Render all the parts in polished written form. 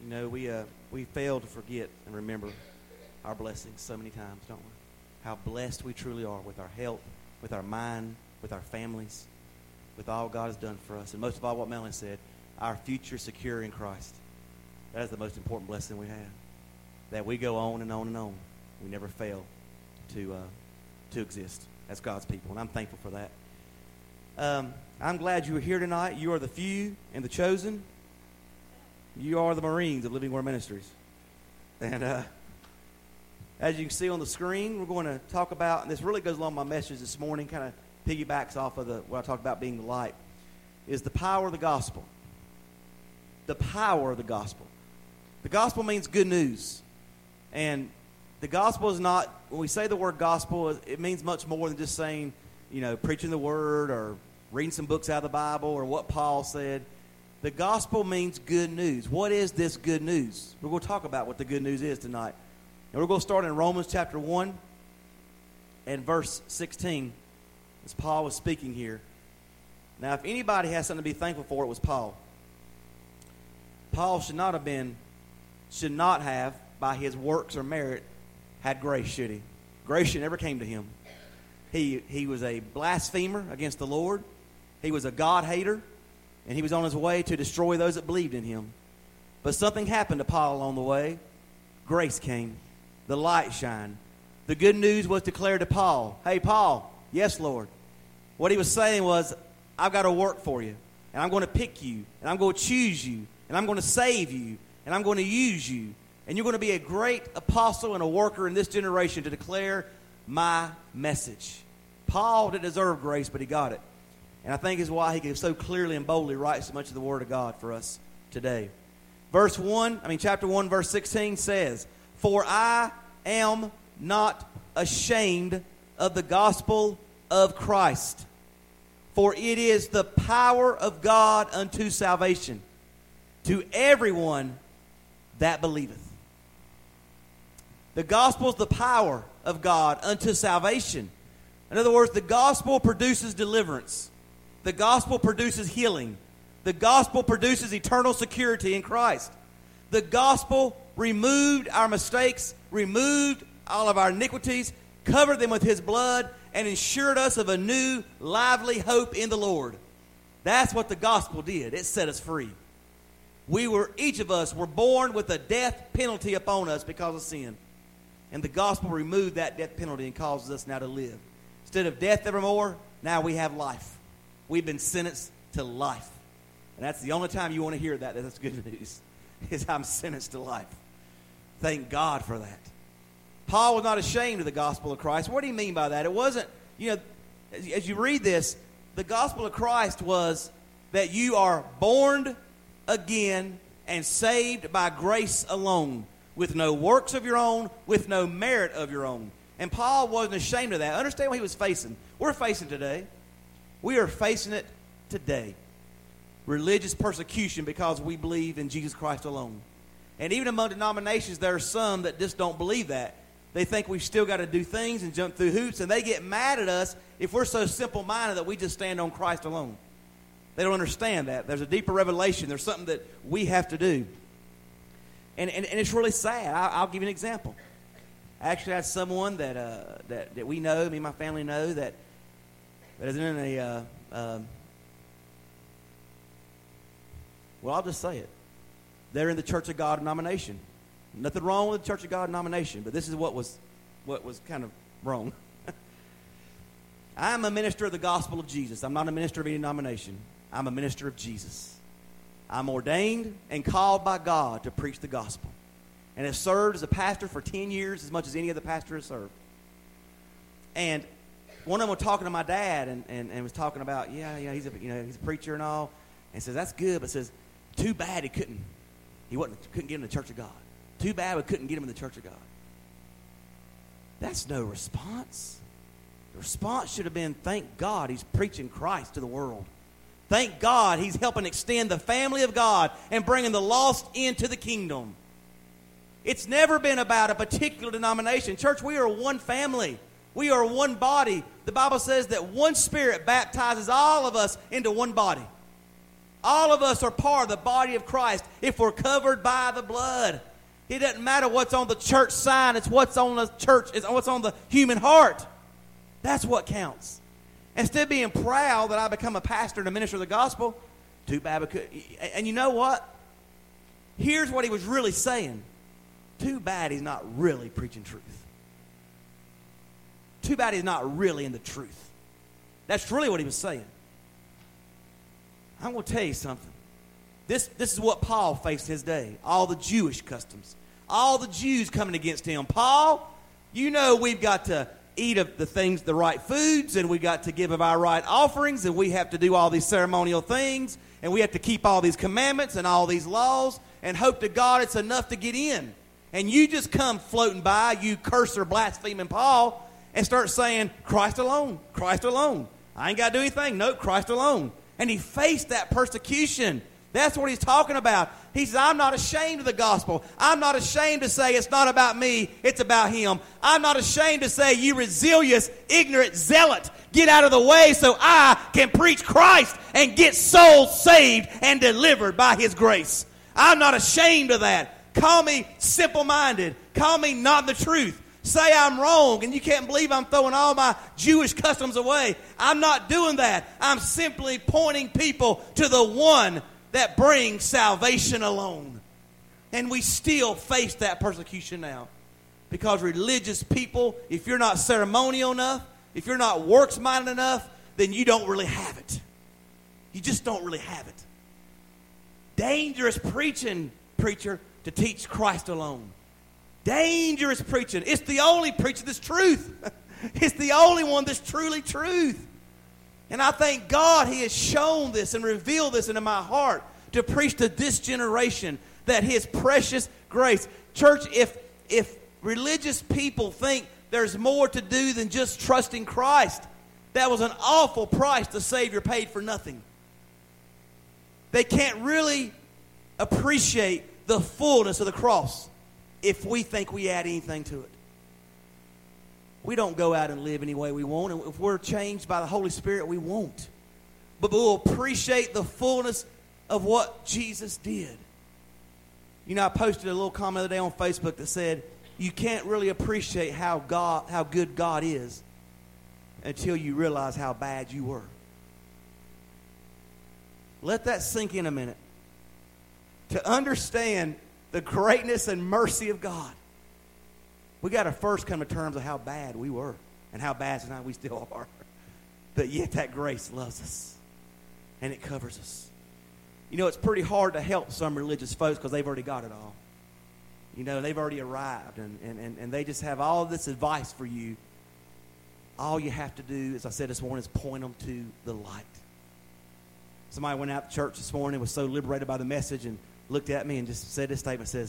You know, we fail to forget and remember our blessings so many times, don't we? How blessed we truly are with our health, with our mind, with our families, with all God has done for us. And most of all, what Melanie said, our future secure in Christ. That is the most important blessing we have. That we go on and on and on. We never fail to exist as God's people. And I'm thankful for that. I'm glad you are here tonight. You are the few and the chosen. You are the Marines of Living Word Ministries. And as you can see on the screen, we're going to talk about, and this really goes along with my message this morning, kind of piggybacks off of what I talked about being the light, is the power of the gospel. The power of the gospel. The gospel means good news. And the gospel is not, when we say the word gospel, it means much more than just saying, you know, preaching the word or reading some books out of the Bible or what Paul said. The gospel means good news. What is this good news? We're going to talk about what the good news is tonight. And we're going to start in Romans chapter 1 and verse 16, as Paul was speaking here. Now, if anybody has something to be thankful for, it was Paul. Paul should not have, by his works or merit, had grace, should he? Grace should never came to him. He was a blasphemer against the Lord. He was a God-hater. And he was on his way to destroy those that believed in him. But something happened to Paul along the way. Grace came. The light shined. The good news was declared to Paul. Hey, Paul. Yes, Lord. What he was saying was, I've got to work for you. And I'm going to pick you. And I'm going to choose you. And I'm going to save you. And I'm going to use you. And you're going to be a great apostle and a worker in this generation to declare my message. Paul didn't deserve grace, but he got it. And I think is why he can so clearly and boldly write so much of the Word of God for us today. Chapter 1, verse 16 says, "For I am not ashamed of the gospel of Christ, for it is the power of God unto salvation, to everyone that believeth." The gospel is the power of God unto salvation. In other words, the gospel produces deliverance. The gospel produces healing. The gospel produces eternal security in Christ. The gospel removed our mistakes, removed all of our iniquities, covered them with his blood, and ensured us of a new, lively hope in the Lord. That's what the gospel did. It set us free. Each of us were born with a death penalty upon us because of sin. And the gospel removed that death penalty and causes us now to live. Instead of death evermore, now we have life. We've been sentenced to life. And that's the only time you want to hear that. That's good news. Is I'm sentenced to life. Thank God for that. Paul was not ashamed of the gospel of Christ. What do you mean by that? It wasn't, as you read this, the gospel of Christ was that you are born again and saved by grace alone, with no works of your own, with no merit of your own. And Paul wasn't ashamed of that. Understand what he was facing. We're facing today. We are facing it today. Religious persecution because we believe in Jesus Christ alone. And even among denominations, there are some that just don't believe that. They think we've still got to do things and jump through hoops, and they get mad at us if we're so simple-minded that we just stand on Christ alone. They don't understand that. There's a deeper revelation. There's something that we have to do. And it's really sad. I'll give you an example. I actually had someone that we know, me and my family know, that is in a, I'll just say it. They're in the Church of God denomination. Nothing wrong with the Church of God denomination, but this is what was kind of wrong. I'm a minister of the gospel of Jesus. I'm not a minister of any denomination. I'm a minister of Jesus. I'm ordained and called by God to preach the gospel, and have served as a pastor for 10 years, as much as any other pastor has served. And one of them was talking to my dad and was talking about, he's a preacher and all, and says that's good, but says too bad he couldn't get in the Church of God. Too bad we couldn't get him in the Church of God. That's no response. The response should have been, thank God he's preaching Christ to the world. Thank God he's helping extend the family of God and bringing the lost into the kingdom. It's never been about a particular denomination. Church, we are one family. We are one body. The Bible says that one Spirit baptizes all of us into one body. All of us are part of the body of Christ if we're covered by the blood. It doesn't matter what's on the church sign. It's what's on the church. It's what's on the human heart. That's what counts. Instead of being proud that I become a pastor and a minister of the gospel, too bad. And you know what? Here's what he was really saying. Too bad he's not really preaching truth. Too bad he's not really in the truth. That's really what he was saying. I'm going to tell you something. This is what Paul faced his day. All the Jewish customs. All the Jews coming against him. Paul, you know we've got to eat of the right foods, and we got to give of our right offerings, and we have to do all these ceremonial things, and we have to keep all these commandments and all these laws, and hope to God it's enough to get in. And you just come floating by, you curser, blaspheming Paul, and start saying, Christ alone, Christ alone. I ain't got to do anything. No, Christ alone. And he faced that persecution. That's what he's talking about. He says, I'm not ashamed of the gospel. I'm not ashamed to say it's not about me, it's about him. I'm not ashamed to say, you rebellious, ignorant zealot, get out of the way so I can preach Christ and get souls saved and delivered by his grace. I'm not ashamed of that. Call me simple-minded. Call me not the truth. Say I'm wrong, and you can't believe I'm throwing all my Jewish customs away. I'm not doing that. I'm simply pointing people to the one that brings salvation alone. And we still face that persecution now. Because religious people, if you're not ceremonial enough, if you're not works-minded enough, then you don't really have it. You just don't really have it. Dangerous preaching, preacher, to teach Christ alone. Dangerous preaching. It's the only preaching that's truth. It's the only one that's truly truth. And I thank God he has shown this and revealed this into my heart to preach to this generation that his precious grace. Church, if religious people think there's more to do than just trusting Christ, that was an awful price the Savior paid for nothing. They can't really appreciate the fullness of the cross if we think we add anything to it. We don't go out and live any way we want, and if we're changed by the Holy Spirit, we won't. But we'll appreciate the fullness of what Jesus did. You know, I posted a little comment the other day on Facebook that said, you can't really appreciate how good God is until you realize how bad you were. Let that sink in a minute. To understand the greatness and mercy of God, we got to first come to terms of how bad we were and how bad tonight we still are. But yet that grace loves us and it covers us. You know, it's pretty hard to help some religious folks because they've already got it all. You know, they've already arrived and they just have all of this advice for you. All you have to do, as I said this morning, is point them to the light. Somebody went out to church this morning, was so liberated by the message, and looked at me and just said this statement, says,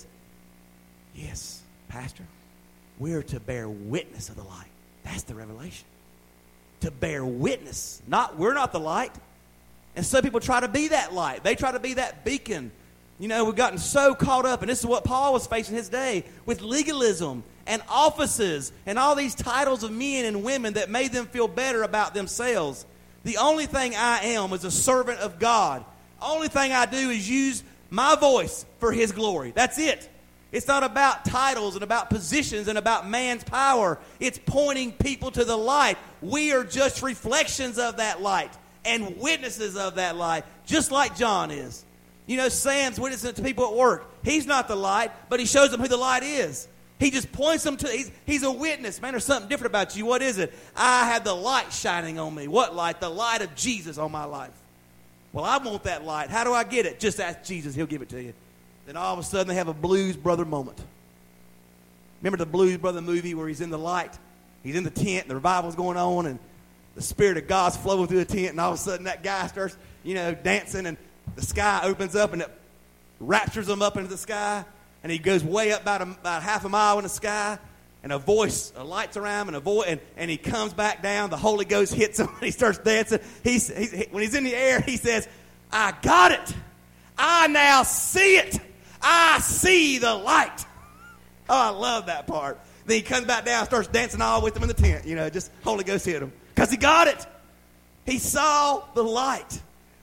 yes, Pastor, we're to bear witness of the light. That's the revelation. To bear witness. We're not the light. And some people try to be that light. They try to be that beacon. You know, we've gotten so caught up, and this is what Paul was facing his day, with legalism and offices and all these titles of men and women that made them feel better about themselves. The only thing I am is a servant of God. Only thing I do is use my voice for his glory. That's it. It's not about titles and about positions and about man's power. It's pointing people to the light. We are just reflections of that light and witnesses of that light, just like John is. You know, Sam's witnessing to people at work. He's not the light, but he shows them who the light is. He just points them to, he's a witness. Man, there's something different about you. What is it? I have the light shining on me. What light? The light of Jesus on my life. Well, I want that light. How do I get it? Just ask Jesus. He'll give it to you. Then all of a sudden they have a Blues Brother moment. Remember the Blues Brother movie where he's in the light? He's in the tent and the revival's going on and the Spirit of God's flowing through the tent, and all of a sudden that guy starts, dancing, and the sky opens up and it raptures him up into the sky, and he goes way up about half a mile in the sky, and a voice, a light's around him, and he comes back down. The Holy Ghost hits him, and he starts dancing. When he's in the air, he says, I got it. I now see it. I see the light. Oh, I love that part. Then he comes back down and starts dancing all with them in the tent. Just Holy Ghost hit him. Because he got it. He saw the light.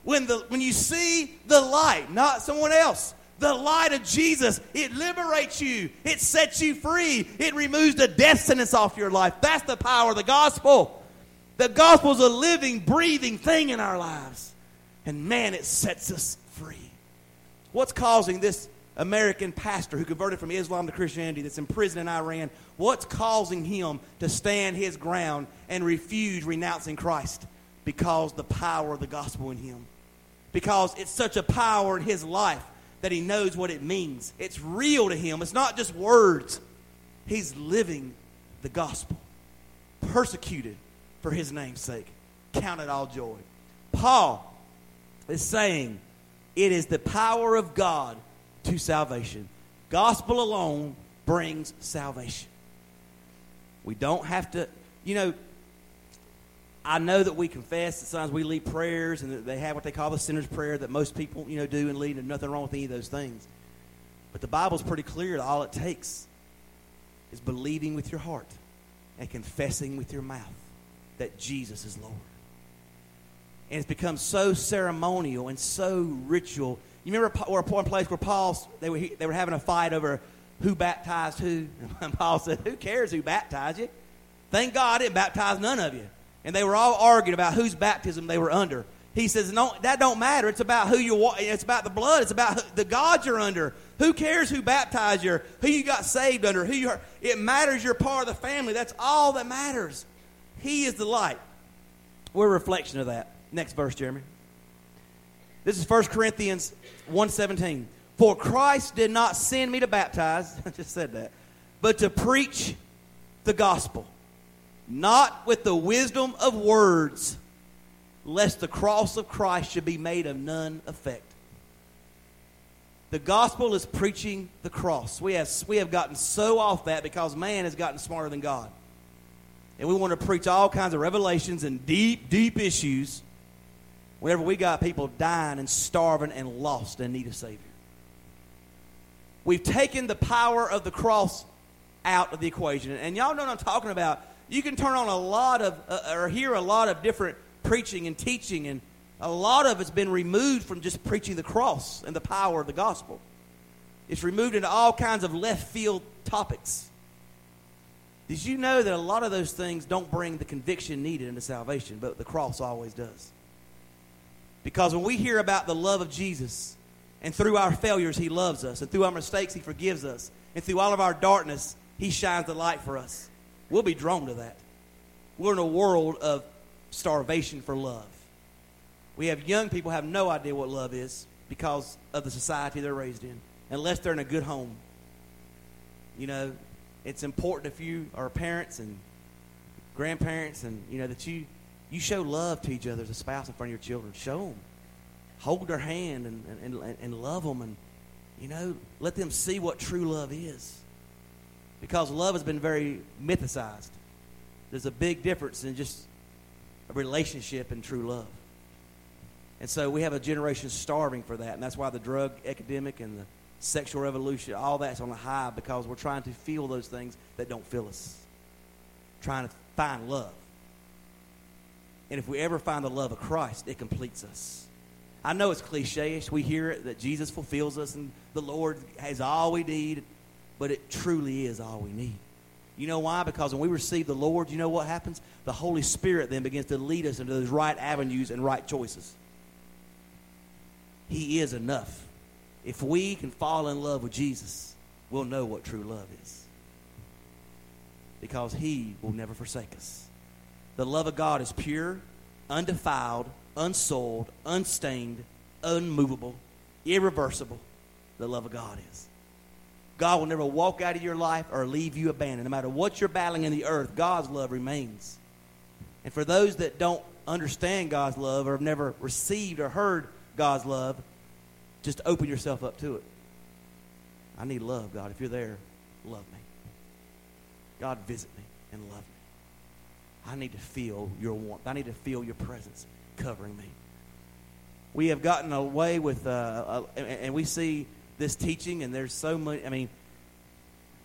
When you see the light, not someone else, the light of Jesus, it liberates you. It sets you free. It removes the death sentence off your life. That's the power of the gospel. The gospel is a living, breathing thing in our lives. And man, it sets us free. What's causing this American pastor who converted from Islam to Christianity that's in prison in Iran, what's causing him to stand his ground and refuse renouncing Christ? Because the power of the gospel in him. Because it's such a power in his life that he knows what it means. It's real to him. It's not just words. He's living the gospel. Persecuted for his name's sake. Count it all joy. Paul is saying it is the power of God to salvation. Gospel alone brings salvation. We don't have to, I know that we confess that sometimes we lead prayers and that they have what they call the sinner's prayer that most people, do and lead, and nothing wrong with any of those things. But the Bible's pretty clear that all it takes is believing with your heart and confessing with your mouth that Jesus is Lord. And it's become so ceremonial and so ritual. You remember one place where they were having a fight over who baptized who? And Paul said, who cares who baptized you? Thank God I didn't baptize none of you. And they were all arguing about whose baptism they were under. He says, no, that don't matter. It's about who you're. It's about the blood. It's about the God you're under. Who cares who baptized you, who you got saved under, who you are? It matters you're part of the family. That's all that matters. He is the light. We're a reflection of that. Next verse, Jeremy. This is 1 Corinthians 1:17. For Christ did not send me to baptize, I just said that, but to preach the gospel, not with the wisdom of words, lest the cross of Christ should be made of none effect. The gospel is preaching the cross. We have gotten so off that because man has gotten smarter than God. And we want to preach all kinds of revelations and deep, deep issues whenever we got people dying and starving and lost and need a Savior. We've taken the power of the cross out of the equation. And y'all know what I'm talking about. You can turn on a lot of, or hear a lot of different preaching and teaching, and a lot of it's been removed from just preaching the cross and the power of the gospel. It's removed into all kinds of left field topics. Did you know that a lot of those things don't bring the conviction needed into salvation, but the cross always does? Because when we hear about the love of Jesus, and through our failures He loves us, and through our mistakes He forgives us, and through all of our darkness He shines the light for us, we'll be drawn to that. We're in a world of starvation for love. We have young people who have no idea what love is because of the society they're raised in, unless they're in a good home. It's important if you are parents and grandparents and, that you show love to each other as a spouse in front of your children. Show them. Hold their hand and love them and, let them see what true love is. Because love has been very mythicized. There's a big difference in just a relationship and true love. And so we have a generation starving for that. And that's why the drug epidemic and the sexual revolution, all that's on a high, because we're trying to feel those things that don't fill us. Trying to find love. And if we ever find the love of Christ, it completes us. I know it's cliche-ish. We hear it, that Jesus fulfills us and the Lord has all we need. But it truly is all we need. You know why? Because when we receive the Lord, you know what happens? The Holy Spirit then begins to lead us into those right avenues and right choices. He is enough. If we can fall in love with Jesus, we'll know what true love is. Because He will never forsake us. The love of God is pure, undefiled, unsoiled, unstained, unmovable, irreversible. The love of God is. God will never walk out of your life or leave you abandoned. No matter what you're battling in the earth, God's love remains. And for those that don't understand God's love or have never received or heard God's love, just open yourself up to it. I need love, God. If you're there, love me. God, visit me and love me. I need to feel your warmth. I need to feel your presence covering me. We have gotten away with, and we see this teaching, and there's so much,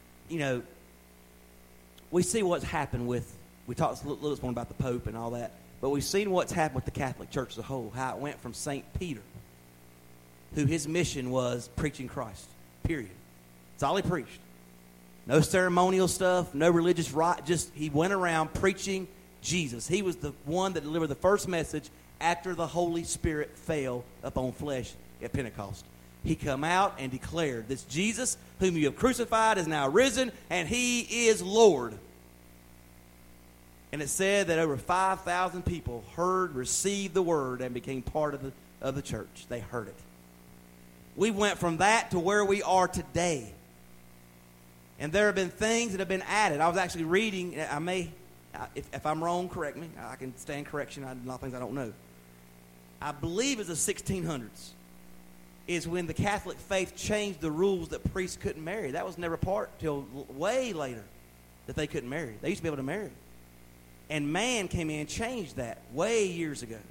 we see what's happened with, we talked a little bit more about the Pope and all that, But we've seen what's happened with the Catholic Church as a whole, how it went from St. Peter, who his mission was preaching Christ, period. That's all he preached. No ceremonial stuff, no religious rite, just he went around preaching Jesus. He was the one that delivered the first message after the Holy Spirit fell upon flesh at Pentecost. He come out and declared, this Jesus whom you have crucified is now risen, and he is Lord. And it said that over 5,000 people heard, received the word, and became part of the church. They heard it. We went from that to where we are today. And there have been things that have been added. I was actually reading, if I'm wrong, correct me. I can stand correction. A lot of things I don't know. I believe it's the 1600s is when the Catholic faith changed the rules that priests couldn't marry. That was never part till way later that they couldn't marry. They used to be able to marry. And man came in and changed that way years ago.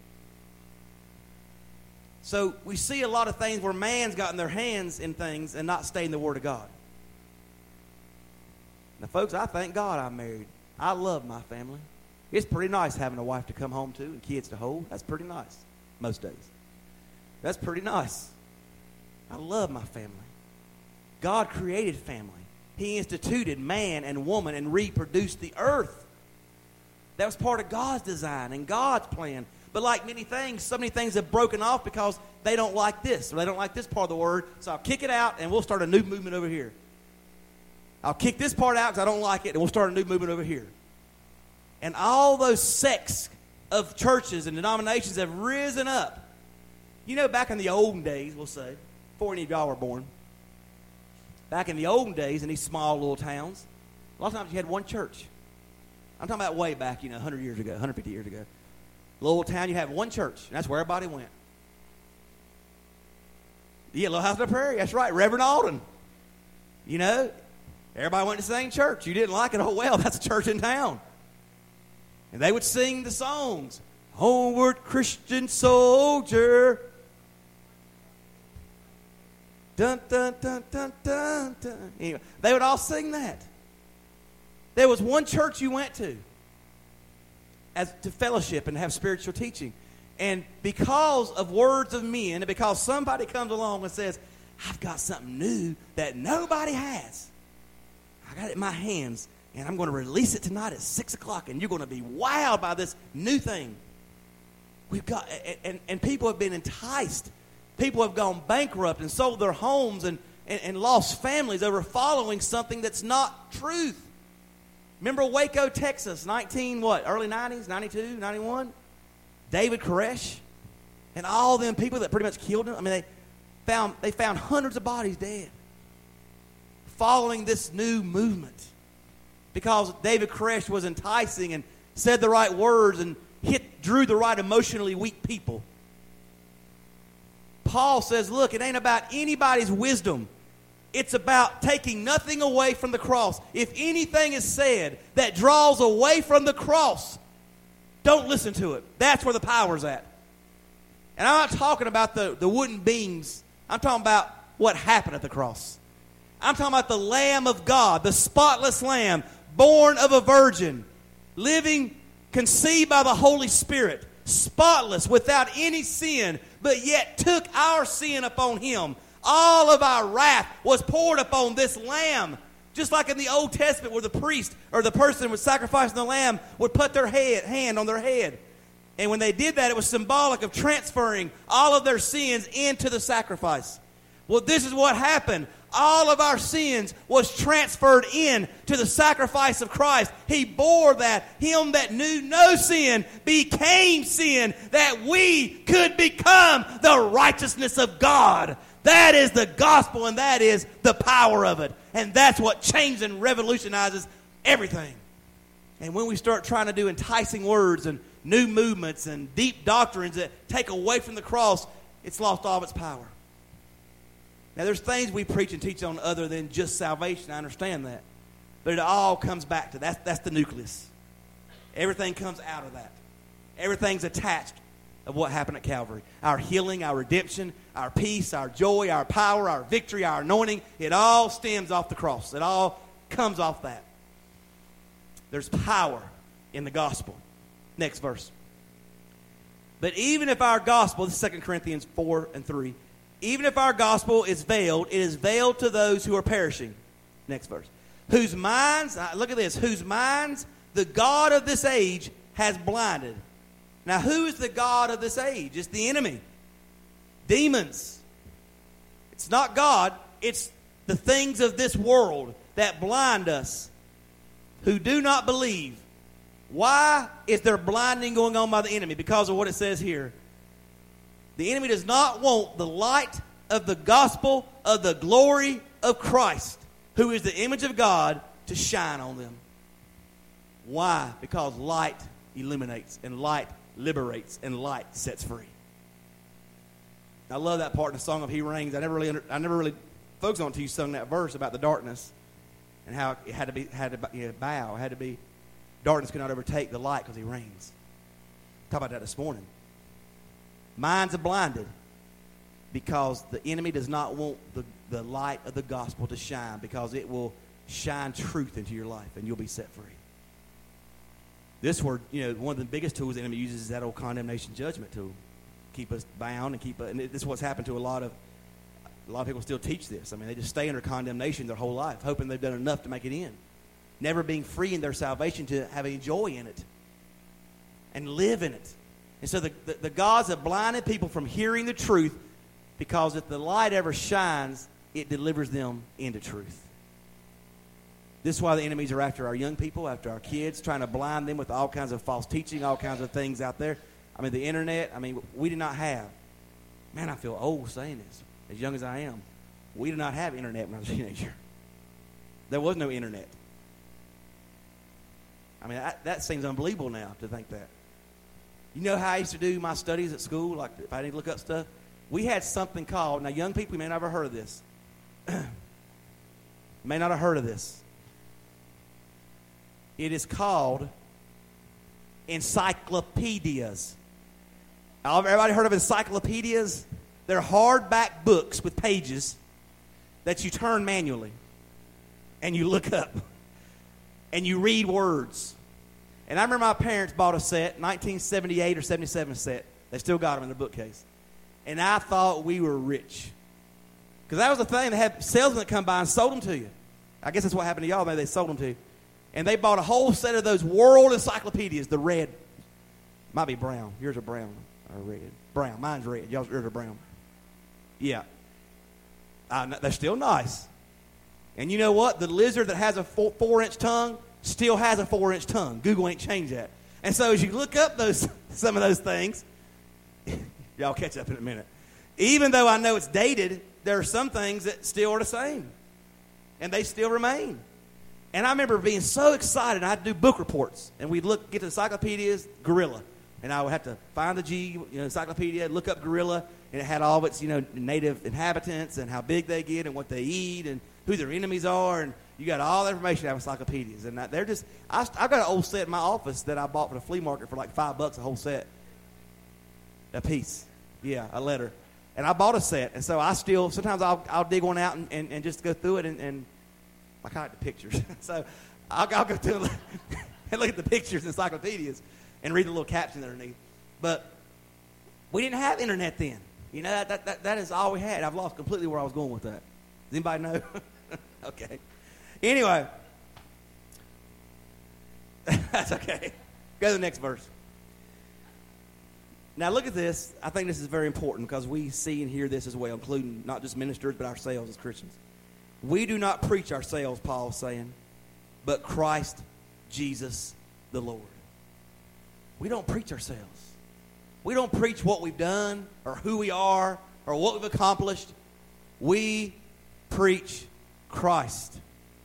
So we see a lot of things where man's gotten their hands in things and not staying in the Word of God. Now, folks, I thank God I'm married. I love my family. It's pretty nice having a wife to come home to and kids to hold. That's pretty nice most days. That's pretty nice. I love my family. God created family. He instituted man and woman and reproduced the earth. That was part of God's design and God's plan. But like many things, so many things have broken off because they don't like this, or they don't like this part of the word, so I'll kick it out and we'll start a new movement over here. I'll kick this part out because I don't like it, and we'll start a new movement over here. And all those sects of churches and denominations have risen up. You know, back in the olden days, we'll say, before any of y'all were born, back in the olden days in these small little towns, a lot of times you had one church. I'm talking about way back, 100 years ago, 150 years ago. Little town, you have one church, and that's where everybody went. Yeah, Little House on the Prairie, that's right, Reverend Alden. Everybody went to the same church. You didn't like it, oh well, that's a church in town. And they would sing the songs, Homeward Christian Soldier. Dun, dun, dun, dun, dun, dun. Anyway, they would all sing that. There was one church you went to to fellowship and have spiritual teaching. And because of words of men, and because somebody comes along and says, I've got something new that nobody has. I got it in my hands, and I'm going to release it tonight at 6 o'clock, and you're going to be wowed by this new thing. We've got, and people have been enticed. People have gone bankrupt and sold their homes and lost families over following something that's not truth. Remember Waco, Texas, early 90s, 92, 91? David Koresh and all them people that pretty much killed him. I mean, they found hundreds of bodies dead following this new movement because David Koresh was enticing and said the right words and drew the right emotionally weak people. Paul says, look, it ain't about anybody's wisdom. It's about taking nothing away from the cross. If anything is said that draws away from the cross, don't listen to it. That's where the power's at. And I'm not talking about the wooden beams. I'm talking about what happened at the cross. I'm talking about the Lamb of God, the spotless Lamb, born of a virgin, living, conceived by the Holy Spirit, spotless, without any sin, but yet took our sin upon him. All of our wrath was poured upon this lamb. Just like in the Old Testament where the priest or the person who was sacrificing the lamb would put their hand on their head. And when they did that, it was symbolic of transferring all of their sins into the sacrifice. Well, this is what happened. All of our sins was transferred in to the sacrifice of Christ. He bore that. Him that knew no sin became sin that we could become the righteousness of God. That is the gospel, and that is the power of it. And that's what changes and revolutionizes everything. And when we start trying to do enticing words and new movements and deep doctrines that take away from the cross, it's lost all of its power. Now, there's things we preach and teach on other than just salvation. I understand that. But it all comes back to that's the nucleus. Everything comes out of that. Everything's attached of what happened at Calvary. Our healing, our redemption, our peace, our joy, our power, our victory, our anointing, it all stems off the cross. It all comes off that. There's power in the gospel. Next verse. But even if our gospel, this is 2 Corinthians 4:3, even if our gospel is veiled, it is veiled to those who are perishing. Next verse. Whose minds, look at this, whose minds the God of this age has blinded. Now, who is the God of this age? It's the enemy. Demons. It's not God. It's the things of this world that blind us, who do not believe. Why is there blinding going on by the enemy? Because of what it says here. The enemy does not want the light of the gospel of the glory of Christ, who is the image of God, to shine on them. Why? Because light illuminates, and light liberates, and light sets free. I love that part in the song of He Reigns. I never really focused on it until you sung that verse about the darkness and how it had to bow. It had to be, darkness could not overtake the light because He reigns. Talk about that this morning. Minds are blinded because the enemy does not want the light of the gospel to shine, because it will shine truth into your life and you'll be set free. This word, one of the biggest tools the enemy uses is that old condemnation judgment tool. Keep us bound and this is what's happened to a lot of people still teach this. I mean, they just stay under condemnation their whole life, hoping they've done enough to make it in. Never being free in their salvation to have any joy in it and live in it. And so the gods have blinded people from hearing the truth, because if the light ever shines, it delivers them into truth. This is why the enemies are after our young people, after our kids, trying to blind them with all kinds of false teaching, all kinds of things out there. I mean, the internet, we did not have. Man, I feel old saying this, as young as I am. We did not have internet when I was a teenager. There was no internet. I mean, that seems unbelievable now to think that. You know how I used to do my studies at school, like if I need to look up stuff? We had something called, now young people, you may not have heard of this. May not have heard of this. It is called encyclopedias. Everybody heard of encyclopedias? They're hardback books with pages that you turn manually and you look up and you read words. And I remember my parents bought a set, 1978 or 77 set. They still got them in their bookcase. And I thought we were rich. Because that was the thing. They had salesmen that come by and sold them to you. I guess that's what happened to y'all. Maybe they sold them to you. And they bought a whole set of those world encyclopedias, the red. Might be brown. Yours are brown or red. Brown. Mine's red. Yours are brown. Yeah. They're still nice. And you know what? The lizard that has a 4-inch tongue still has a 4-inch tongue. Google ain't changed that. And so as you look up some of those things, y'all catch up in a minute. Even though I know it's dated, there are some things that still are the same. And they still remain. And I remember being so excited. I'd do book reports. And we'd get to encyclopedias, gorilla. And I would have to find the encyclopedia, look up gorilla. And it had all of its, native inhabitants and how big they get and what they eat and who their enemies are. And you got all the information out of encyclopedias. And they're just, I've got an old set in my office that I bought from the flea market for like $5 a whole set. A piece. Yeah, a letter. And I bought a set. And so sometimes I'll dig one out and just go through it and I kind of like the pictures. So I'll go through and look at the pictures and encyclopedias and read the little caption underneath. But we didn't have internet then. That is all we had. I've lost completely where I was going with that. Does anybody know? Okay. Anyway. That's okay. Go to the next verse. Now look at this. I think this is very important because we see and hear this as well, including not just ministers, but ourselves as Christians. We do not preach ourselves, Paul's saying, but Christ Jesus the Lord. We don't preach ourselves. We don't preach what we've done or who we are or what we've accomplished. We preach Christ.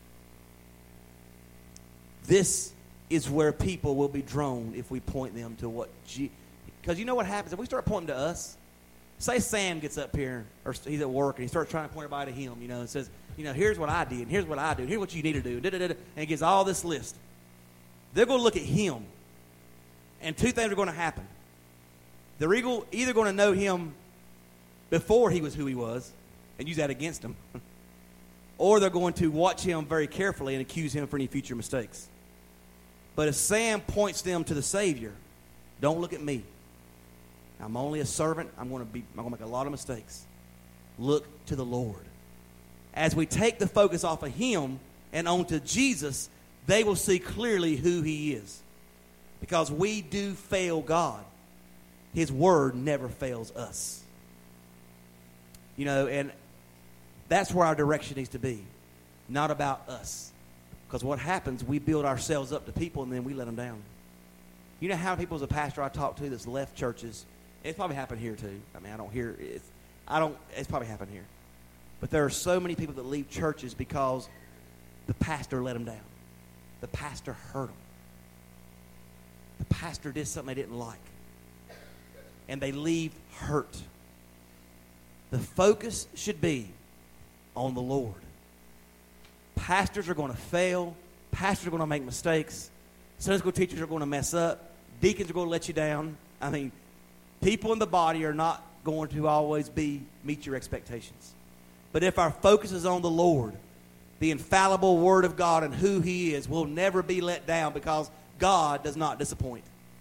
This is where people will be drawn if we point them to what because you know what happens? If we start pointing to us, say Sam gets up here, or he's at work, and he starts trying to point everybody to him, and says, here's what I did, and here's what I do, here's what you need to do, and he gives all this list. They're going to look at him, and two things are going to happen. They're either going to know him before he was who he was, and use that against him, or they're going to watch him very carefully and accuse him for any future mistakes. But if Sam points them to the Savior, don't look at me. I'm only a servant. I'm going to make a lot of mistakes. Look to the Lord. As we take the focus off of him and onto Jesus, they will see clearly who he is. Because we do fail God. His word never fails us. You know, and that's where our direction needs to be. Not about us. Because what happens, we build ourselves up to people and then we let them down. You know how many people as a pastor I talk to that's left churches? It's probably happened here too. I mean, I don't hear it. It's probably happened here. But there are so many people that leave churches because the pastor let them down. The pastor hurt them. The pastor did something they didn't like. And they leave hurt. The focus should be on the Lord. Pastors are going to fail. Pastors are going to make mistakes. Sunday school teachers are going to mess up. Deacons are going to let you down. I mean, people in the body are not going to always meet your expectations. But if our focus is on the Lord, the infallible Word of God and who he is, we'll never be let down because God does not disappoint.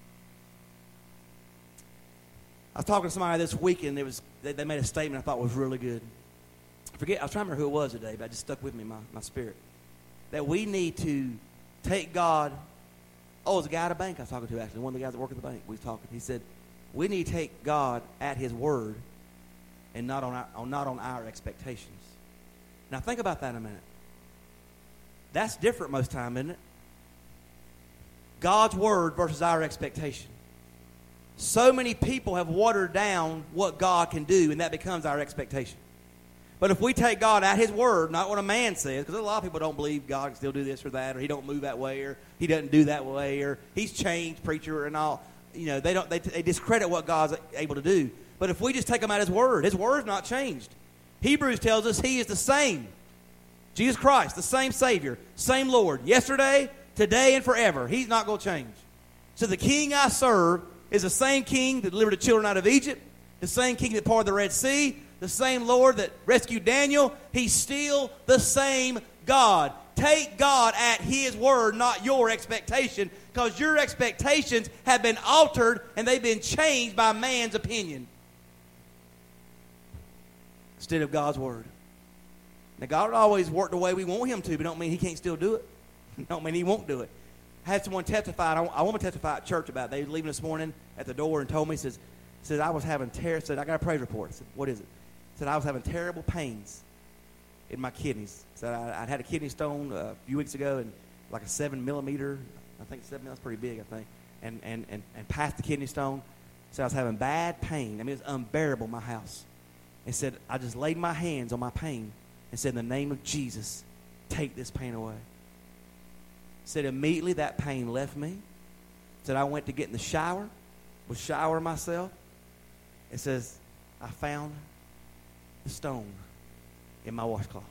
I was talking to somebody this week, and they made a statement I thought was really good. I was trying to remember who it was today, but it just stuck with me, my spirit. That we need to take God. Oh, it was a guy at a bank I was talking to, actually. One of the guys that work at the bank. We was talking. He said, we need to take God at his word and not on our expectations. Now, think about that in a minute. That's different most time, isn't it? God's word versus our expectation. So many people have watered down what God can do, and that becomes our expectation. But if we take God at his word, not what a man says, because a lot of people don't believe God can still do this or that, or he don't move that way, or he doesn't do that way, or he's changed, preacher, and all. You know, they discredit what God's able to do. But if we just take him at his word's not changed. Hebrews tells us he is the same. Jesus Christ, the same Savior, same Lord, yesterday, today, and forever. He's not going to change. So the king I serve is the same king that delivered the children out of Egypt, the same king that parted the Red Sea, the same Lord that rescued Daniel. He's still the same God. Take God at his word, not your expectation, because your expectations have been altered and they've been changed by man's opinion instead of God's word. Now, God will always work the way we want him to, but don't mean he can't still do it. Don't mean he won't do it. I had someone testify. I want to testify at church about it. They were leaving this morning at the door and told me, said I was having said, I got a praise report. I said, what is it? Said I was having terrible pains in my kidneys. Said I'd had a kidney stone a few weeks ago, and like a 7 millimeter. I think 7. That's pretty big, I think. And past the kidney stone. Said I was having bad pain. I mean, it was unbearable in my house. And said I just laid my hands on my pain and said, in the name of Jesus, take this pain away. Said immediately that pain left me. Said I went to get in the shower, was showering myself. It says I found the stone in my washcloth.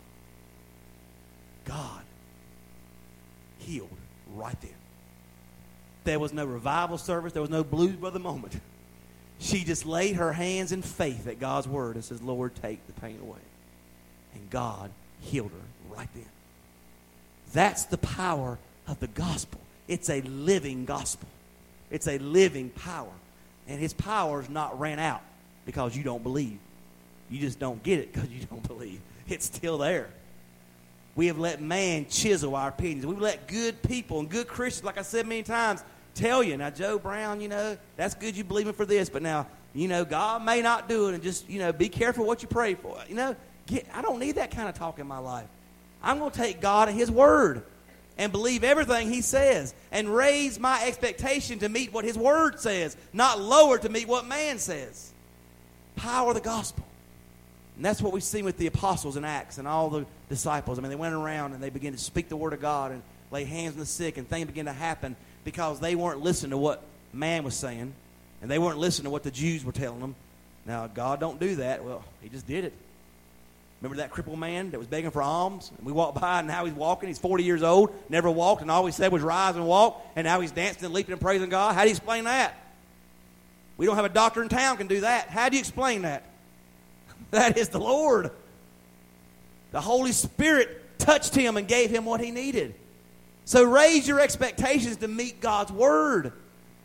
God healed right there. There was no revival service. There was no Blues Brother moment. She just laid her hands in faith at God's word and says, Lord, take the pain away. And God healed her right then. That's the power of the gospel. It's a living gospel. It's a living power. And his power is not ran out because you don't believe. You just don't get it because you don't believe. It's still there. We have let man chisel our opinions. We've let good people and good Christians, like I said many times, tell you, now, Joe Brown, you know, that's good you believe him for this, but now, you know, God may not do it, and just, you know, be careful what you pray for. You know, I don't need that kind of talk in my life. I'm going to take God at his word and believe everything he says and raise my expectation to meet what his word says, not lower to meet what man says. Power of the gospel. And that's what we've seen with the apostles in Acts and all the disciples. I mean, they went around and they began to speak the word of God and lay hands on the sick, and things began to happen because they weren't listening to what man was saying, and they weren't listening to what the Jews were telling them. Now, God don't do that. Well, he just did it. Remember that crippled man that was begging for alms? And we walked by, and now he's walking. He's 40 years old, never walked, and all he said was rise and walk, and now he's dancing and leaping and praising God. How do you explain that? We don't have a doctor in town can do that. How do you explain that? That is the Lord. The Holy Spirit touched him and gave him what he needed. So raise your expectations to meet God's word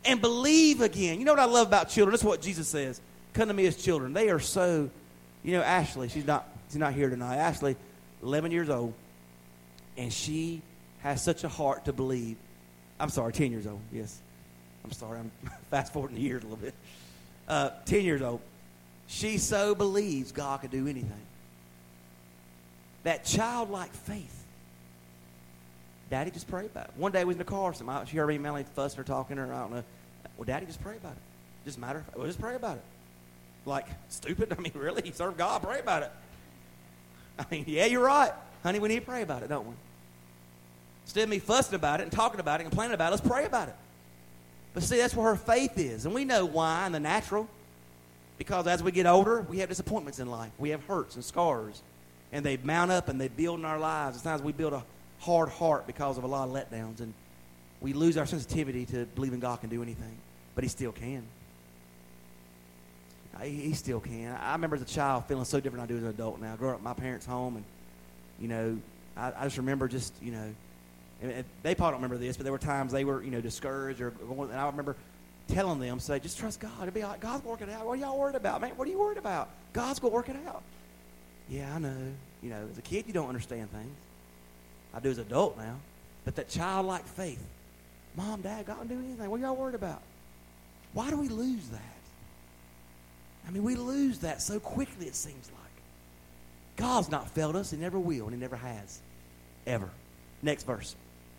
and believe again. You know what I love about children? That's what Jesus says. Come to me as children. They are so, Ashley, she's not here tonight. Ashley, 11 years old, and she has such a heart to believe. I'm sorry, 10 years old, yes. I'm sorry, I'm fast-forwarding the years a little bit. 10 years old. She so believes God could do anything. That childlike faith. Daddy, just pray about it. One day we was in the car. She heard me, Melanie fussing or talking, or I don't know. Well, Daddy, just pray about it. Just matter. Well, just pray about it. Like, stupid? I mean, really? You serve God? Pray about it. I mean, yeah, you're right. Honey, we need to pray about it, don't we? Instead of me fussing about it and talking about it and complaining about it, let's pray about it. But see, that's where her faith is. And we know why in the natural. Because as we get older, we have disappointments in life. We have hurts and scars. And they mount up and they build in our lives. Sometimes we build a hard heart because of a lot of letdowns. And we lose our sensitivity to believing God can do anything. But He still can. He still can. I remember as a child feeling so different than I do as an adult now. Growing up in my parents' home, and, I just remember and they probably don't remember this, but there were times they were, discouraged or going, and I remember telling them, say, just trust God. It'll be all right. God's working it out. What are y'all worried about, man? What are you worried about? God's going to work it out. Yeah, I know. As a kid, you don't understand things. I do as an adult now. But that childlike faith, Mom, Dad, God can do anything. What are y'all worried about? Why do we lose that? I mean, we lose that so quickly, it seems like. God's not failed us. He never will, and He never has. Ever. Next verse.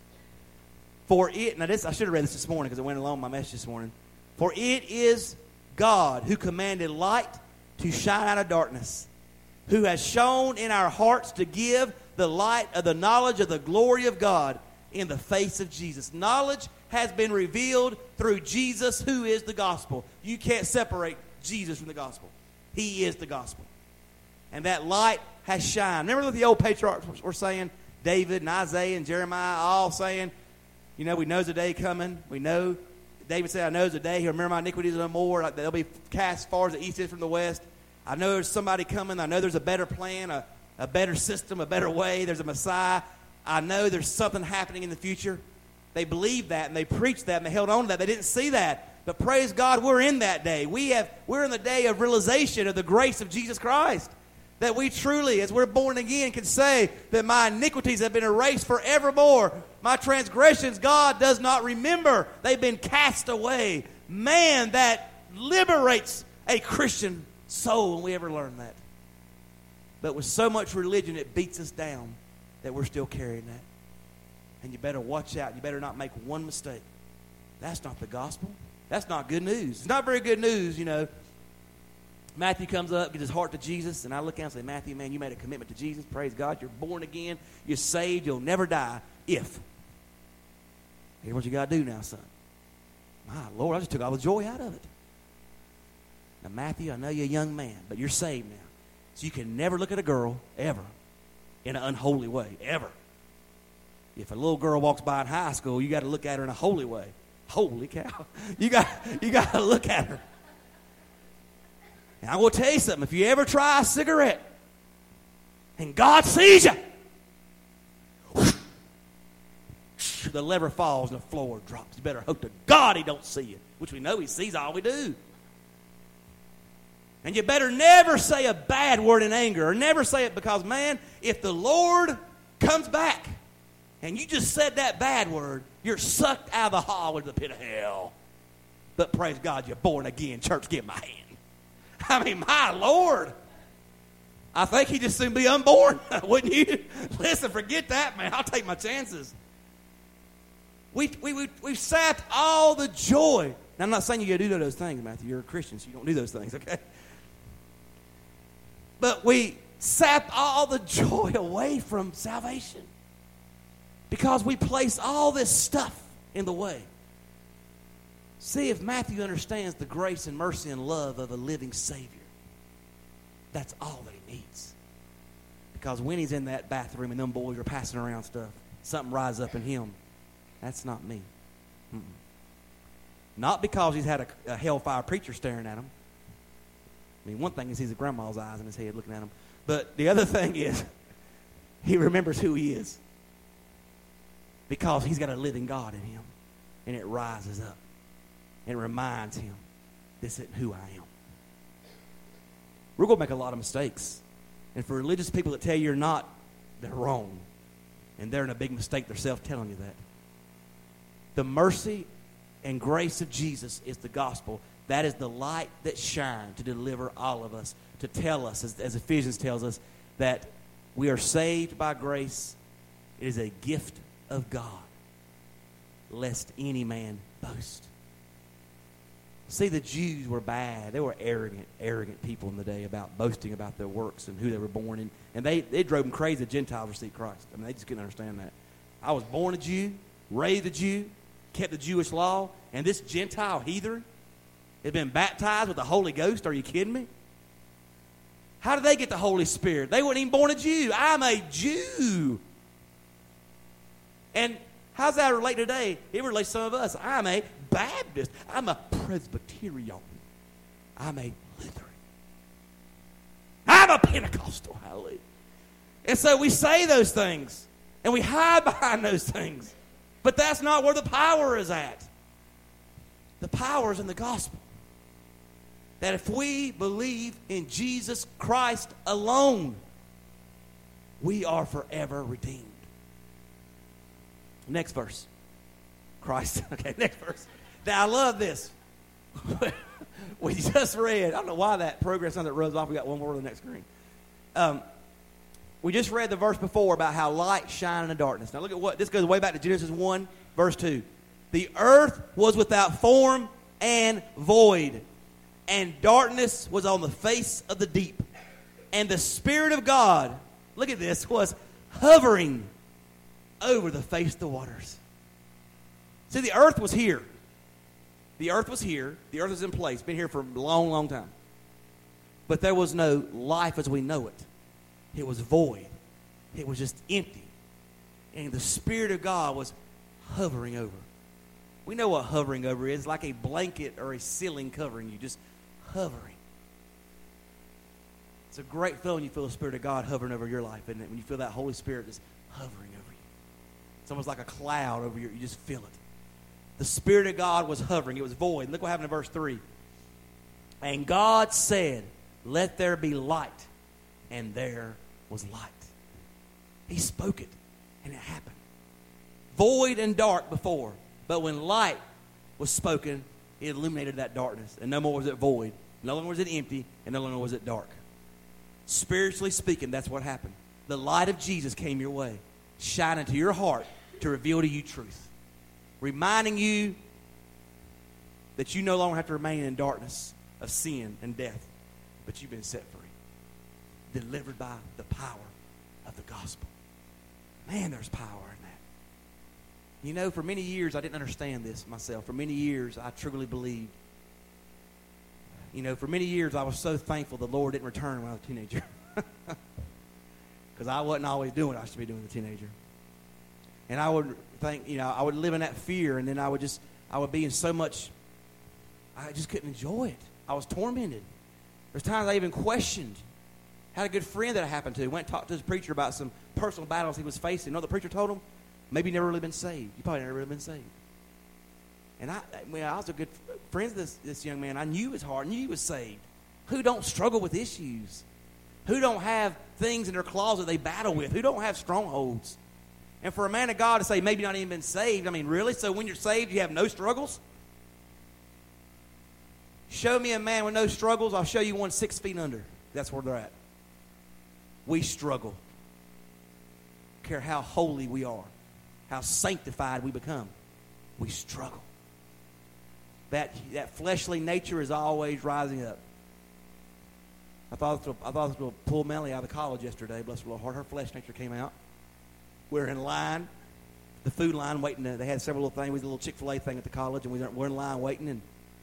Now this, I should have read this morning because it went along with my message this morning. For it is God who commanded light to shine out of darkness, who has shown in our hearts to give the light of the knowledge of the glory of God in the face of Jesus. Knowledge has been revealed through Jesus, who is the gospel. You can't separate Jesus from the gospel. He is the gospel. And that light has shined. Remember what the old patriarchs were saying? David and Isaiah and Jeremiah all saying, we know there's a day coming. We know. David said, I know there's a day. He'll remember my iniquities no more. They'll be cast as far as the east is from the west. I know there's somebody coming. I know there's a better plan, a better system, a better way. There's a Messiah. I know there's something happening in the future. They believed that, and they preached that, and they held on to that. They didn't see that. But praise God, we're in that day. We're in the day of realization of the grace of Jesus Christ. That we truly, as we're born again, can say that my iniquities have been erased forevermore. My transgressions, God does not remember. They've been cast away. Man, that liberates a Christian soul when we ever learn that. But with so much religion, it beats us down that we're still carrying that. And you better watch out. You better not make one mistake. That's not the gospel. That's not good news. It's not very good news, Matthew comes up, gives his heart to Jesus, and I look at him and say, Matthew, man, you made a commitment to Jesus. Praise God. You're born again. You're saved. You'll never die if. Here's what you got to do now, son. My Lord, I just took all the joy out of it. Now, Matthew, I know you're a young man, but you're saved now. So you can never look at a girl, ever, in an unholy way, ever. If a little girl walks by in high school, you got to look at her in a holy way. Holy cow. You got to look at her. And I'm going to tell you something. If you ever try a cigarette and God sees you, the lever falls and the floor drops. You better hope to God He don't see you, which we know He sees all we do. And you better never say a bad word in anger, or never say it because, man, if the Lord comes back and you just said that bad word, you're sucked out of the hall into the pit of hell. But praise God, you're born again. Church, give my hand. I mean, my Lord. I think he'd just soon be unborn, wouldn't you? Listen, forget that, man. I'll take my chances. We've sapped all the joy. Now, I'm not saying you got to do those things, Matthew. You're a Christian, so you don't do those things, okay? But we sapped all the joy away from salvation because we place all this stuff in the way. See if Matthew understands the grace and mercy and love of a living Savior. That's all that he needs. Because when he's in that bathroom and them boys are passing around stuff, something rises up in him. That's not me. Mm-mm. Not because he's had a hellfire preacher staring at him. I mean, one thing is he's a grandma's eyes in his head looking at him. But the other thing is he remembers who he is. Because he's got a living God in him. And it rises up. and it reminds him, this isn't who I am. We're going to make a lot of mistakes. And for religious people that tell you you're not, they're wrong. And they're in a big mistake themselves telling you that. The mercy and grace of Jesus is the gospel. That is the light that shines to deliver all of us, to tell us, as Ephesians tells us, that we are saved by grace. It is a gift of God, lest any man boast. See, the Jews were bad. They were arrogant people in the day about boasting about their works and who they were born in. And they drove them crazy that Gentiles received Christ. I mean, they just couldn't understand that. I was born a Jew, raised a Jew, kept the Jewish law, and this Gentile heathen had been baptized with the Holy Ghost. Are you kidding me? How did they get the Holy Spirit? They weren't even born a Jew. I'm a Jew. And how's that relate today? It relates to some of us. I'm a Baptist. I'm a Presbyterian. I'm a Lutheran. I'm a Pentecostal. Hallelujah. And so we say those things, and we hide behind those things. But that's not where the power is at. The power is in the gospel. That if we believe in Jesus Christ alone, we are forever redeemed. Next verse. Christ. Okay, next verse. Now, I love this. We just read. I don't know why that progress on that rubs off. We got one more on the next screen. We just read the verse before about how light shine in the darkness. Now, look at what. This goes way back to Genesis 1, verse 2. The earth was without form and void, and darkness was on the face of the deep. And the Spirit of God, look at this, was hovering over the face of the waters. See, the earth was here. The earth was here. The earth was in place. Been here for a long, long time. But there was no life as we know it. It was void. It was just empty. And the Spirit of God was hovering over. We know what hovering over is. Like a blanket or a ceiling covering you. Just hovering. It's a great feeling you feel the Spirit of God hovering over your life, isn't it? When you feel that Holy Spirit just hovering over you. It's almost like a cloud over you. You just feel it. The Spirit of God was hovering. It was void. And look what happened in verse 3. And God said, let there be light. And there was light. He spoke it, and it happened. Void and dark before. But when light was spoken, it illuminated that darkness. And no more was it void. No longer was it empty. And no longer was it dark. Spiritually speaking, that's what happened. The light of Jesus came your way, shining to your heart to reveal to you truth. Reminding you that you no longer have to remain in darkness of sin and death, but you've been set free. Delivered by the power of the gospel. Man, there's power in that. You know, for many years, I didn't understand this myself. For many years, I truly believed. You know, for many years, I was so thankful the Lord didn't return when I was a teenager. Because I wasn't always doing what I should be doing as a teenager. And I would think, you know, I would live in that fear, and then I would be in so much, I just couldn't enjoy it. I was tormented. There's times I even questioned. Had a good friend that I happened to. Went and talked to his preacher about some personal battles he was facing. You know what the preacher told him? Maybe you never really been saved. You probably never really been saved. And I was a good friend of this young man. I knew his heart. I knew he was saved. Who don't struggle with issues? Who don't have things in their closet they battle with? Who don't have strongholds? And for a man of God to say, maybe not even been saved, I mean, really? So when you're saved, you have no struggles? Show me a man with no struggles, I'll show you one 6 feet under. That's where they're at. We struggle. I don't care how holy we are, how sanctified we become. We struggle. That fleshly nature is always rising up. I thought it was going to pull Melanie out of college yesterday. Bless her little heart. Her flesh nature came out. We're in line, the food line, waiting. They had several little things. We did a little Chick-fil-A thing at the college, and we're in line waiting. And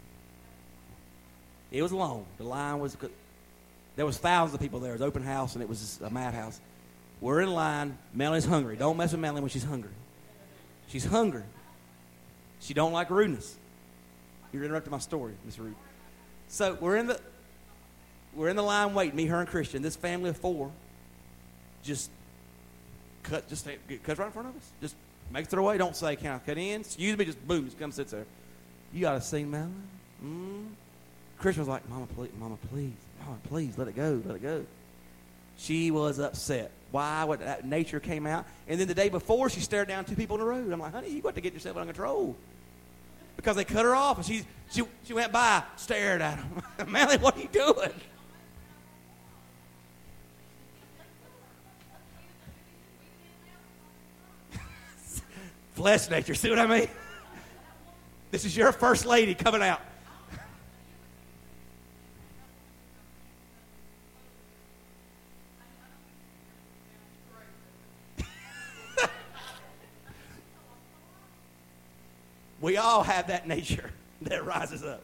it was long. The line was, there was thousands of people there. It was open house, and it was just a madhouse. We're in line. Melanie's hungry. Don't mess with Melanie when she's hungry. She's hungry. She don't like rudeness. You're interrupting my story, Miss Rude. So we're in the line waiting. Me, her, and Christian. This family of 4 just cuts right in front of us. Just makes their way. Don't say, can I cut in? Excuse me. Just boom. Just come sits there. You got to sing, Madeline. Christian was like, Mama, please, let it go, let it go. She was upset. Why? What? That nature came out. And then the day before, she stared down 2 people in the road. I'm like, honey, you got to get yourself under control. Because they cut her off, and she went by, stared at him. Madeline, what are you doing? Flesh nature, see what I mean? This is your first lady coming out. We all have that nature that rises up.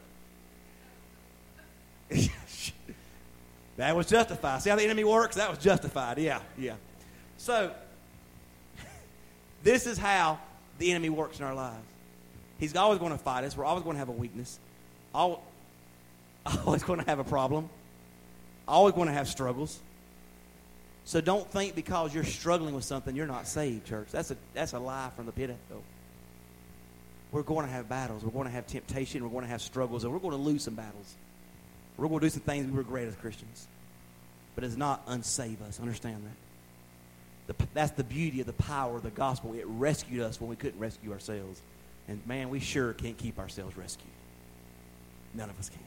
That was justified. See how the enemy works? That was justified. Yeah. So, this is how the enemy works in our lives. He's always going to fight us. We're always going to have a weakness. Always going to have a problem. Always going to have struggles. So don't think because you're struggling with something you're not saved, church. That's a lie from the pit of hell. We're going to have battles. We're going to have temptation. We're going to have struggles. And we're going to lose some battles. We're going to do some things we regret as Christians. But it's not unsave us. Understand that. That's the beauty of the power of the gospel. It rescued us when we couldn't rescue ourselves. And man, we sure can't keep ourselves rescued. None of us can.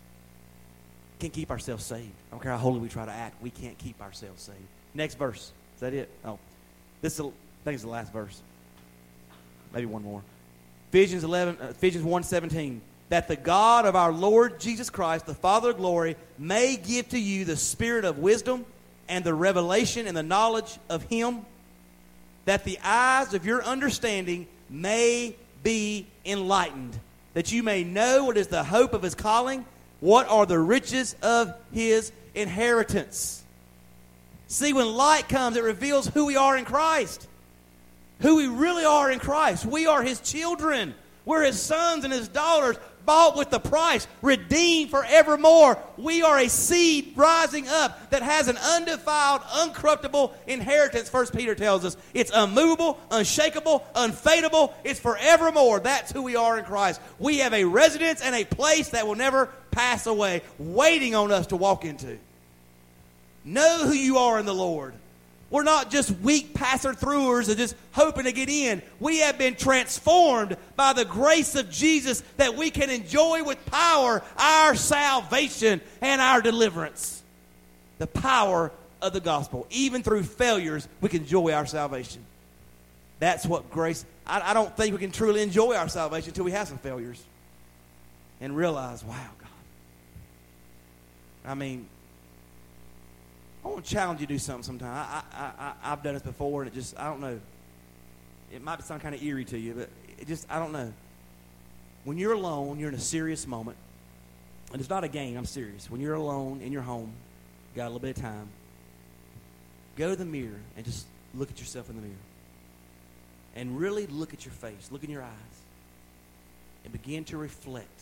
Can't keep ourselves saved. I don't care how holy we try to act. We can't keep ourselves saved. Next verse. Is that it? Oh. I think it's the last verse. Maybe one more. Ephesians 1:17. That the God of our Lord Jesus Christ, the Father of glory, may give to you the spirit of wisdom and the revelation and the knowledge of Him, that the eyes of your understanding may be enlightened, that you may know what is the hope of His calling, what are the riches of His inheritance. See, when light comes, it reveals who we are in Christ. Who we really are in Christ. We are His children. We're His sons and His daughters, bought with the price, redeemed forevermore. We are a seed rising up that has an undefiled, uncorruptible inheritance, 1 Peter tells us. It's unmovable, unshakable, unfadable. It's forevermore. That's who we are in Christ. We have a residence and a place that will never pass away, waiting on us to walk into. Know who you are in the Lord. We're not just weak passer-throughers and just hoping to get in. We have been transformed by the grace of Jesus that we can enjoy with power our salvation and our deliverance. The power of the gospel. Even through failures, we can enjoy our salvation. That's what grace... I don't think we can truly enjoy our salvation until we have some failures. And realize, wow, God. I mean... I want to challenge you to do something sometime. I've done this before, and I don't know. It might sound kind of eerie to you, but I don't know. When you're alone, you're in a serious moment. And it's not a game, I'm serious. When you're alone in your home, got a little bit of time, go to the mirror and just look at yourself in the mirror. And really look at your face, look in your eyes, and begin to reflect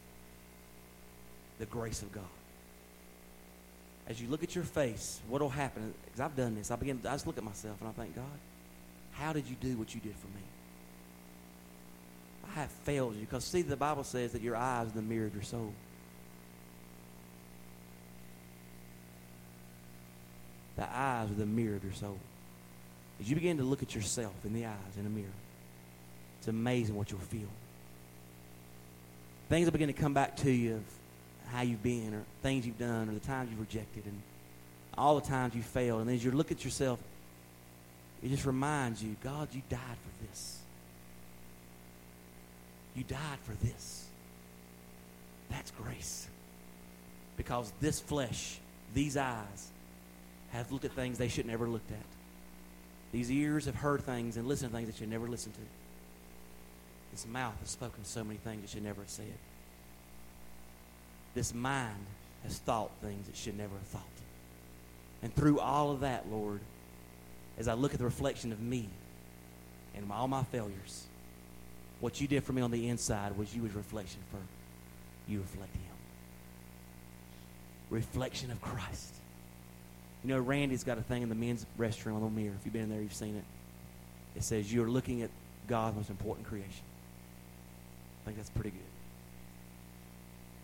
the grace of God. As you look at your face, what will happen? Because I've done this. I just look at myself and I think, God, how did you do what you did for me? I have failed you. Because, see, the Bible says that your eyes are the mirror of your soul. The eyes are the mirror of your soul. As you begin to look at yourself in the eyes, in the mirror, it's amazing what you'll feel. Things will begin to come back to you of how you've been, or things you've done, or the times you've rejected, and all the times you failed. And as you look at yourself, it just reminds you, God, you died for this. You died for this. That's grace. Because this flesh, these eyes, have looked at things they should never looked at. These ears have heard things and listened to things that should never listen to. This mouth has spoken so many things it should never have said. This mind has thought things it should never have thought. And through all of that, Lord, as I look at the reflection of me and all my failures, what you did for me on the inside was you as reflection for you reflect Him. Reflection of Christ. You know, Randy's got a thing in the men's restroom on the mirror. If you've been in there, you've seen it. It says, you're looking at God's most important creation. I think that's pretty good.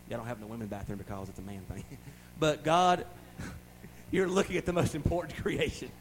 Y'all don't have no women bathroom because it's a man thing. But God, you're looking at the most important creation.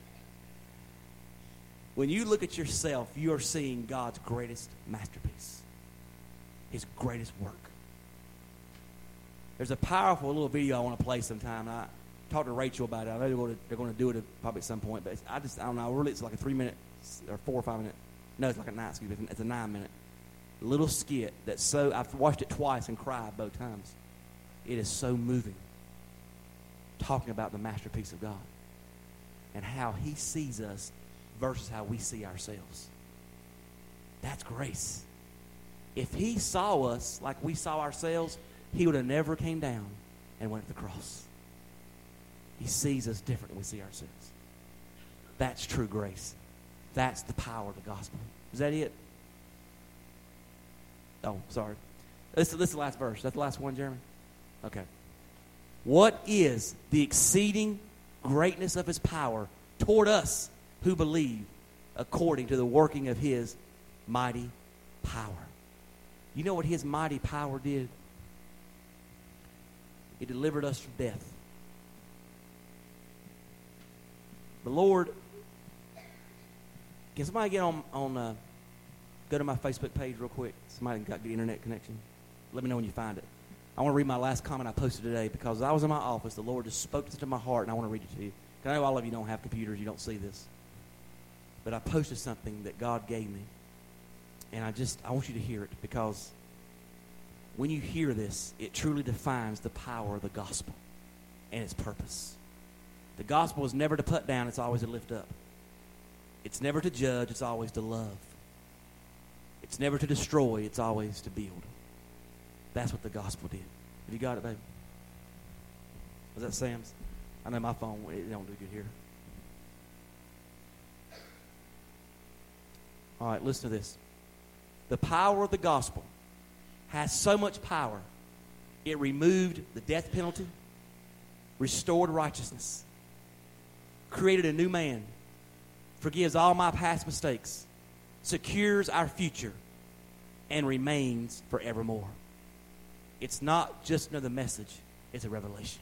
When you look at yourself, you're seeing God's greatest masterpiece, his greatest work. There's a powerful little video I want to play sometime. I talked to Rachel about it. I know they're going to do it probably at some point, but I don't know. Really, it's like a 3-minute or 4 or 5 minute. No, it's like a 9. Excuse me, it's a 9-minute little skit that's so. I've watched it twice and cried both times. It is so moving. Talking about the masterpiece of God and how he sees us versus how we see ourselves. That's grace. If he saw us like we saw ourselves, he would have never came down and went to the cross. He sees us different than we see ourselves. That's true grace. That's the power of the gospel. Is that it? Oh, sorry. This is the last verse. That's the last one, Jeremy? Okay. What is the exceeding greatness of his power toward us who believe, according to the working of his mighty power? You know what his mighty power did? It delivered us from death. The Lord, can somebody get on go to my Facebook page real quick? Somebody got good internet connection. Let me know when you find it. I want to read my last comment I posted today because I was in my office. The Lord just spoke to my heart, and I want to read it to you. I know all of you don't have computers. You don't see this. But I posted something that God gave me. And I want you to hear it because when you hear this, it truly defines the power of the gospel and its purpose. The gospel is never to put down. It's always to lift up. It's never to judge. It's always to love. It's never to destroy. It's always to build. That's what the gospel did. Have you got it, babe? Was that Sam's? I know my phone, it don't do good here. All right, listen to this. The power of the gospel has so much power, it removed the death penalty, restored righteousness, created a new man, forgives all my past mistakes, secures our future, and remains forevermore. It's not just another message, it's a revelation.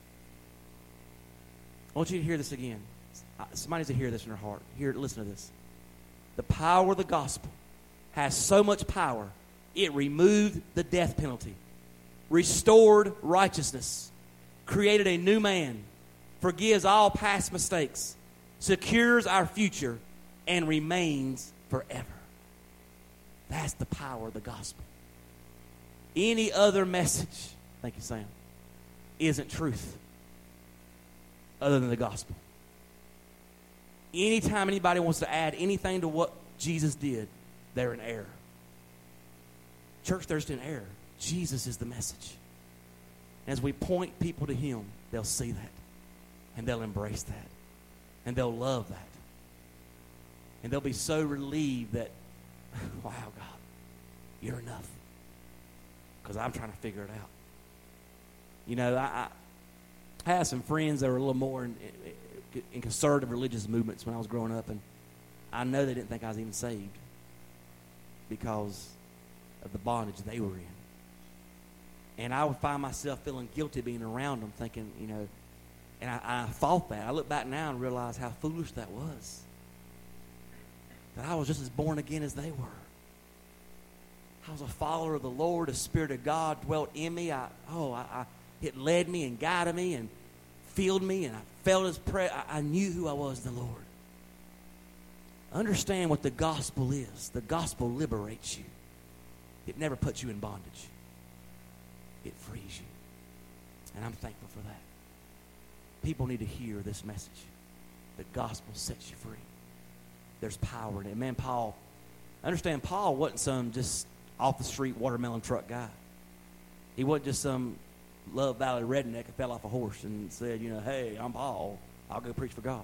I want you to hear this again. Somebody needs to hear this in their heart. Listen to this. The power of the gospel has so much power, it removed the death penalty, restored righteousness, created a new man, forgives all past mistakes, secures our future, and remains forever. That's the power of the gospel. Any other message, thank you, Sam, isn't truth other than the gospel. Anytime anybody wants to add anything to what Jesus did, they're in error. Church, there's an error. Jesus is the message. As we point people to him, they'll see that. And they'll embrace that. And they'll love that. And they'll be so relieved that, wow, God, you're enough. Because I'm trying to figure it out. You know, I had some friends that were a little more in conservative religious movements when I was growing up, and I know they didn't think I was even saved because of the bondage they were in. And I would find myself feeling guilty being around them, thinking, you know, and I fought that. I look back now and realize how foolish that was. That I was just as born again as they were. I was a follower of the Lord. The Spirit of God dwelt in me. It led me and guided me and filled me, and I felt his prayer. I knew who I was in the Lord. Understand what the gospel is. The gospel liberates you. It never puts you in bondage. It frees you. And I'm thankful for that. People need to hear this message. The gospel sets you free. There's power in it. Man, understand Paul wasn't some just off-the-street watermelon truck guy. He wasn't just some Love Valley redneck that fell off a horse and said, you know, hey, I'm Paul. I'll go preach for God.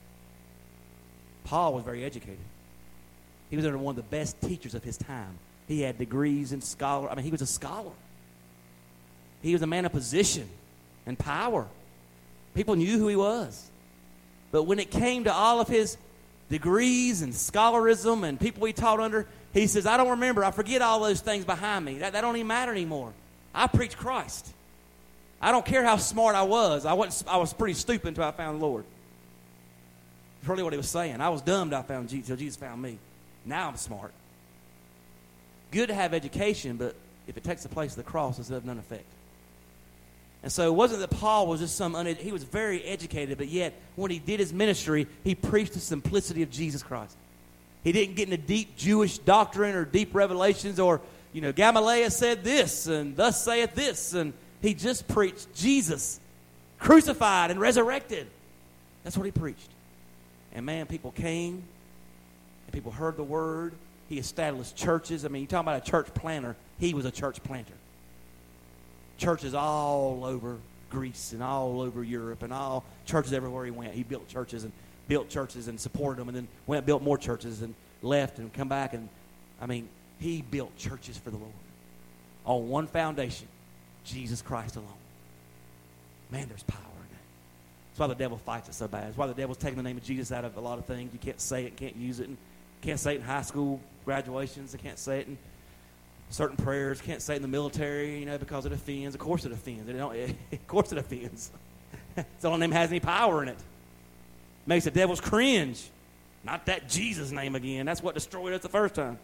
Paul was very educated. He was under one of the best teachers of his time. He had degrees in scholar. I mean, he was a scholar. He was a man of position and power. People knew who he was. But when it came to all of his degrees and scholarism and people he taught under, he says, I don't remember. I forget all those things behind me. That don't even matter anymore. I preached Christ. I don't care how smart I was. I was pretty stupid until I found the Lord. That's really what he was saying. I was dumb until I found Jesus, until Jesus found me. Now I'm smart. Good to have education, but if it takes the place of the cross, it's of none effect. And so it wasn't that Paul was just he was very educated, but yet when he did his ministry, he preached the simplicity of Jesus Christ. He didn't get into deep Jewish doctrine or deep revelations or, Gamaliel said this and thus saith this. And he just preached Jesus crucified and resurrected. That's what he preached. And man, people came and people heard the word. He established churches. I mean, you talk about a church planter. He was a church planter. Churches all over Greece and all over Europe and all churches everywhere he went. He built churches and supported them, and then went and built more churches and left and come back. And, he built churches for the Lord on one foundation, Jesus Christ alone. Man, there's power in that. That's why the devil fights it so bad. That's why the devil's taking the name of Jesus out of a lot of things. You can't say it, can't use it, and can't say it in high school graduations. They can't say it in certain prayers. Can't say it in the military, because it offends. Of course it offends. Of course it offends. It's the only name that has any power in it. Makes the devils cringe. Not that Jesus name again. That's what destroyed us the first time.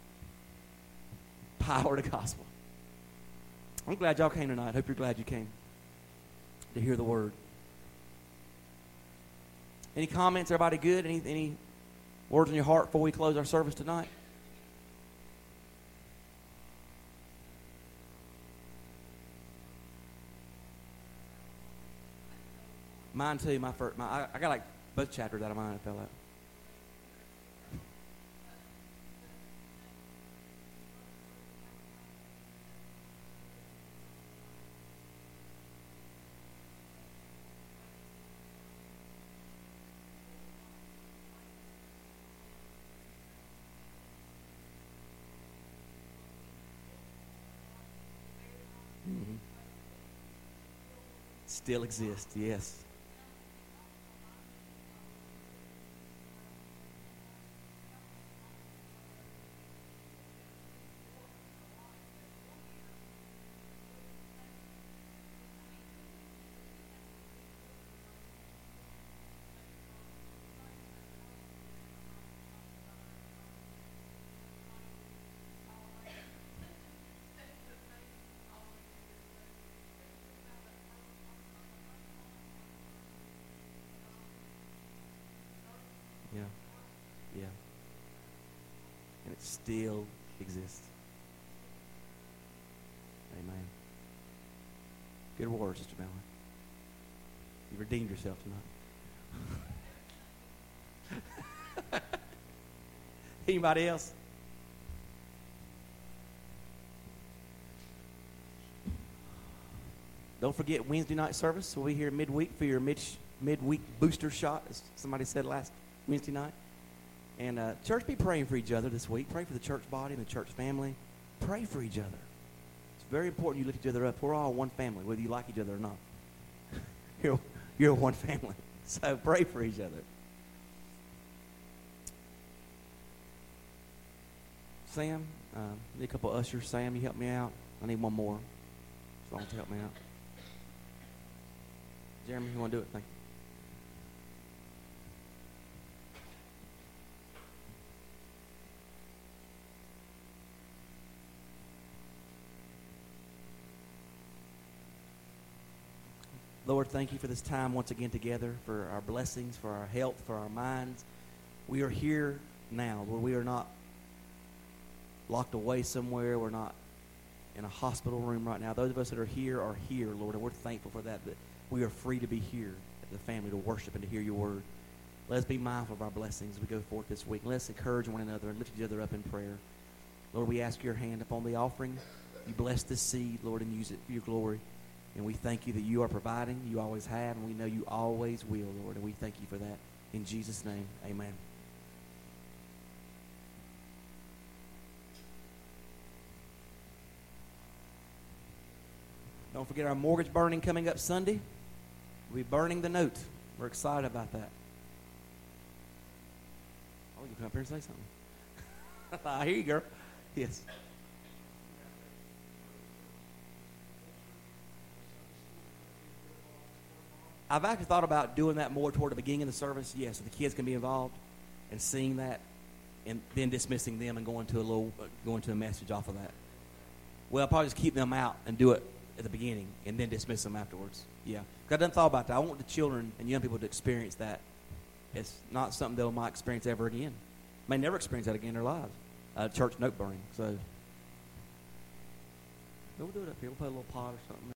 Power of the gospel. I'm glad y'all came tonight. Hope you're glad you came to hear the word. Any comments? Everybody good? Any words in your heart before we close our service tonight? Mine too. I got like both chapters out of mine. I fell out. Mm-hmm. Still exists. Yes. Yeah. Yeah. And it still exists. Amen. Good word, Sister Melanie. You redeemed yourself tonight. Anybody else? Don't forget Wednesday night service. We'll be here midweek for your midweek booster shot, as somebody said last Wednesday night. And church, be praying for each other this week. Pray for the church body and the church family. Pray for each other. It's very important you lift each other up. We're all one family, whether you like each other or not. You're one family. So pray for each other. Sam, need a couple of ushers. Sam, you help me out. I need one more. Someone to help me out. Jeremy, you want to do it? Thank you. Lord, thank you for this time once again together, for our blessings, for our health, for our minds. We are here now, Lord. We are not locked away somewhere. We're not in a hospital room right now. Those of us that are here, Lord, and we're thankful for that we are free to be here as a family to worship and to hear your word. Let us be mindful of our blessings as we go forth this week. Let us encourage one another and lift each other up in prayer. Lord, we ask your hand upon the offering. You bless this seed, Lord, and use it for your glory. And we thank you that you are providing. You always have, and we know you always will, Lord. And we thank you for that. In Jesus' name, amen. Don't forget our mortgage burning coming up Sunday. We'll be burning the note. We're excited about that. Oh, you come up here and say something. I hear you, girl. Yes. I've actually thought about doing that more toward the beginning of the service. Yeah, so the kids can be involved and seeing that, and then dismissing them and going to a message off of that. Well, I'll probably just keep them out and do it at the beginning and then dismiss them afterwards. Yeah, because I done thought about that. I want the children and young people to experience that. It's not something they might experience ever again. May never experience that again in their lives. Church note burning. So we'll do it up here. We'll put a little pot or something.